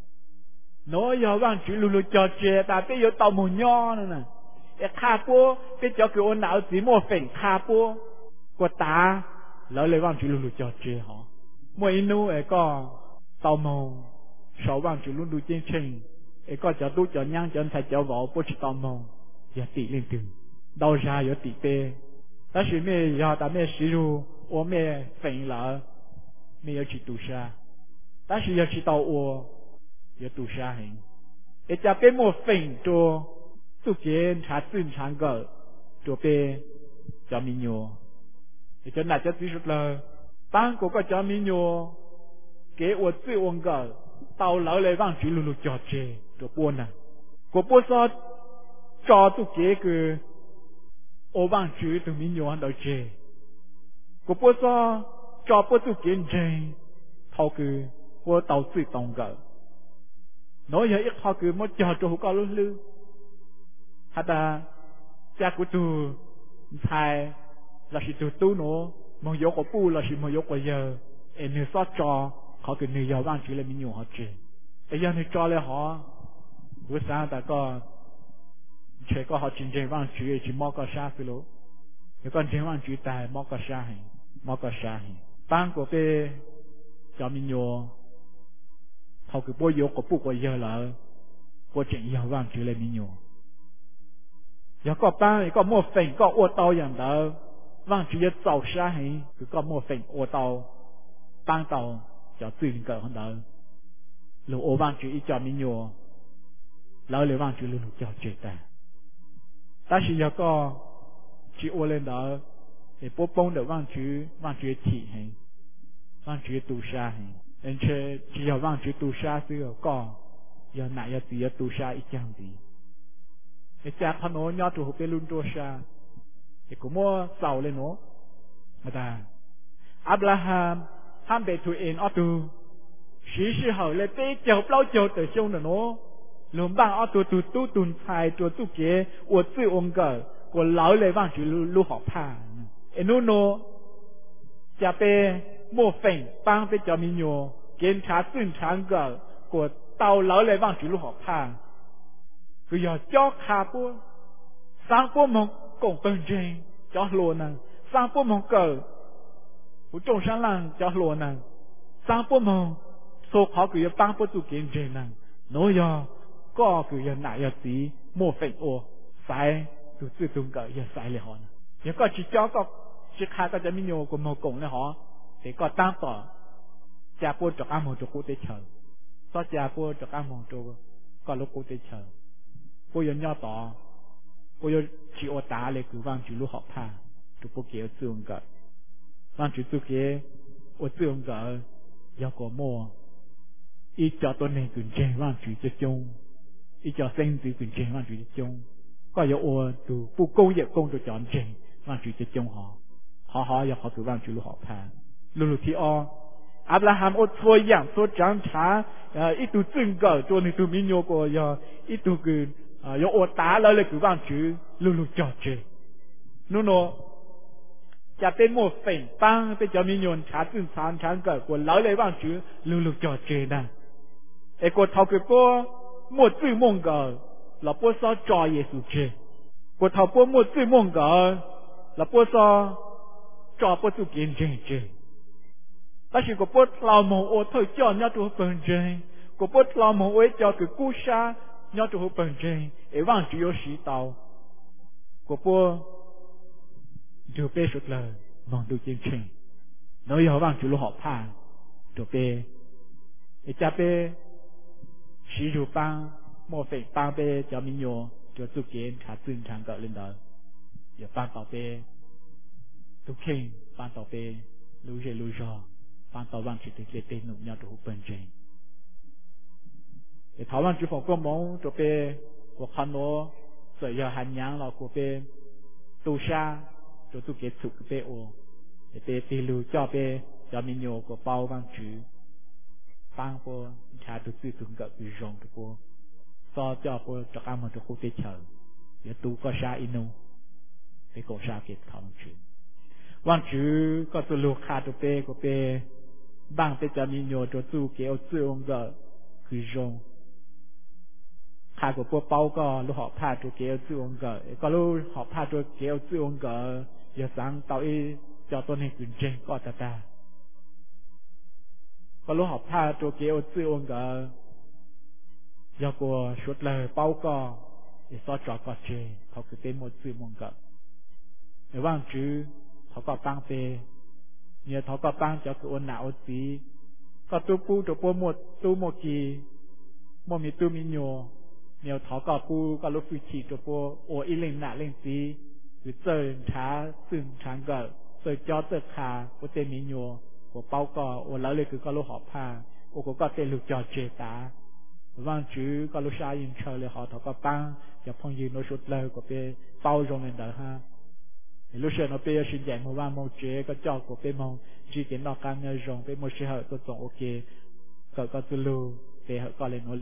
nói giờ vang chữ luôn được cho chế ta bé giờ tao mồm nhó nữa nè ấy khá bố bé cho cái ôn não chỉ mua phèn khá bố của ta lỡ lời vang chữ luôn cho chê họ mỗi inu ấy có tàu màu sáu vang chữ luôn trên trình ấy có cho tôi cho nhang cho anh thầy cho vợ bố chỉ tàu màu giờ tỷ lên từ đâu ra giờ tỷ tê ta chỉ mẹ giờ ta mẹ sử dụng ô mẹ phèn lỡ mẹ giờ chỉ tu sa ta chỉ giờ chỉ tàu ô giờ tu sa hình ấy cho bé một phèn cho tu kiến trả tiền trả gỡ cho bé cho mình nhiều thì cho nên cho tí chút là ban của cho mình nhiều kế ở tự uống gạo tàu lỡ lại vang chữ lulu cho chê cho buồn à của buồn sao cho tụ kế cứ ô vang chữ tụ mình nhiều hơn đôi chê của buồn sao cho buồn tụ kế chê thâu cứ buồn tàu tự tông gạo nói giờ ít họ cứ mất cho hữu cao lưu lưu hay là cha của tụ thầy là chỉ từ tu nó mà yếu của bu là chỉ mà yếu của giờ em nếu sao cho họ cứ nếu giờ vang chữ là mình nhiều họ chơi bây giờ nếu cho lại họ bữa sáng ta có chơi có họ chính chính vang chữ chỉ mò có sa phi lô nếu con chính vang chữ tài mò có sa hình ban của bé cho mình nhiều họ cứ bôi yếu của bu của giờ là bôi chính giờ vang chữ là mình nhiều giờ có ba có mua phèn có ô tàuอย่างđó vang chỉ tàu xa hay cứ có mua phèn ô tàu ban tàu cho tuyên cờ hơn đó lũ ô vang chỉ cho mình nhiều lỡ lỡ vang chỉ lũ cho chết ta chỉ giờ có chỉ ô lên đó để bố bông được vang chỉ thị hay vang chỉ tu xa hay nên chơi chỉ giờ vang chỉ tu xa xưa có giờ nãy giờ chỉ tu xa ít chẳng gì cái cha thằng nó nhớ tụi họ luôn tu xa thì cũng mua sầu lên nó mà ta Abraham ham bề tụi em ở tu sĩ sư hậu lên tế chầu bao chầu từ sông là nó lùm bang ở tu tuần thai tu kế của tự ông cờ của lão lệ vang chỉ lu học pa em nó cha bề mua phèn bang bề cho mình nhiều kiểm tra tuần trắng cờ của tàu lão lệ vang chỉ lu học pa cứ giờ cho khá bố sáng bố mong cùng bên trên cho luôn nè sáng bố mong cờ của trong sáng làng cho luôn nè sáng bố mong số họ cứ bang bố tu kiến trên nè nói giờ có cứ giờ nãy giờ tí mua phèn ô sai tu tự tung cờ giờ saiเลยhọ nè giờ có chỉ cho có chỉ khai cóจะมีโยcủa mong cùngเลยhọ thì có tăngต่อcha bố cho ăn một chỗ cố tế chờ so cha bố cho ăn một chỗ có lúc cố tế chờ bố giờ nhỏ tỏ bố giờ chỉ ô táเลยcứ vang chỉ lúc họ pa tụi bố kéo xương cỡ vang chỉ tụi kia ô xương cỡ giờ có mua ít cho tôi nên cứ chơi vang chỉ cho chung ít cho sinh từ cứ chơi vang chỉ cho chung có giờ ô tụi bố công việc công tụi chọn chơi vang chỉ cho chung họ giờ họ cứ vang chỉ lúc họ pa lúc thì o Abraham ô thôi dạng thôi chẳng thà ít tụi xương cỡ cho nên tụi mình nhô của giờ ít tụi cứ有我打了那个王主，路路叫着，喏，家被莫分帮被叫民用查正常个，我老来王主路路叫着呢，哎，我头个波莫最梦个，老波少找耶稣去，我头波莫最梦个，老波少找波就见证着，但是我波老梦我头叫人家做本真，我波老梦我叫个故事。nhớ tụi bận trên, ấy vang chỉ có sĩ tàu, của bố, tụi bé sụt lờ, mong tụi chiến tranh, nói giờ vang chỉ lo học pa, tụi bé, ấy cha bé, sĩ tụi bang, mua phải bang bé cho mình nhớ, cho tụi kiến trả tiền thằng cỡ lên đó, giờ bang tàu bé, tụi kinh, bang tàu bé, lưu rò, bang tàu vang chỉ tụi bé tên nụ nhớ tụi bận trên. 台湾政府官网这边我看到只要汉阳了，这边杜沙就都给出个边哦，这边地路这边叫民有个包帮主，帮波查都最重个比重的波，所叫波这俺们就好得瞧，也都个沙一弄，被个沙给台湾主，王主个是路卡这边个边，帮被叫民有就都给我最重个比重。 khai của bố bao có lúc họ pha cho kéo chữ ông gờ có lúc họ pha cho kéo chữ ông gờ giờ sáng tao y cho tôi nên quyền trên có ta có lúc họ pha cho kéo chữ ông gờ giờ của suốt lời bao có để so cho có chơi họ cứ tên một chữ ông gờ để vang chữ họ có tăng về nhờ họ có tăng cho cái ôn não gì có tu pu cho bố một tu một kỳ một mi tu mi nhô nhiều thọ cọ pu có lúc phi chỉ cho po ô y lên nạ lên tí cứ chơi thá sừng sáng gờ chơi cho chơi khà có tên mi nhô của bao cọ ô lão lên cứ có lúc họ pha ô có tên lục trò chế tá vang chữ có lúc sai yên chờเลยhọ thọ cọ băng giờ phong yên nó sụt lời của pe bao rong lên đó ha lúc xưa nó pe xin dạy một vang một chế có cho của pe mong chỉ kiến nó càng nghe rong pe một sự hở tôi tổng ok có từ lưu pe hở có lên nó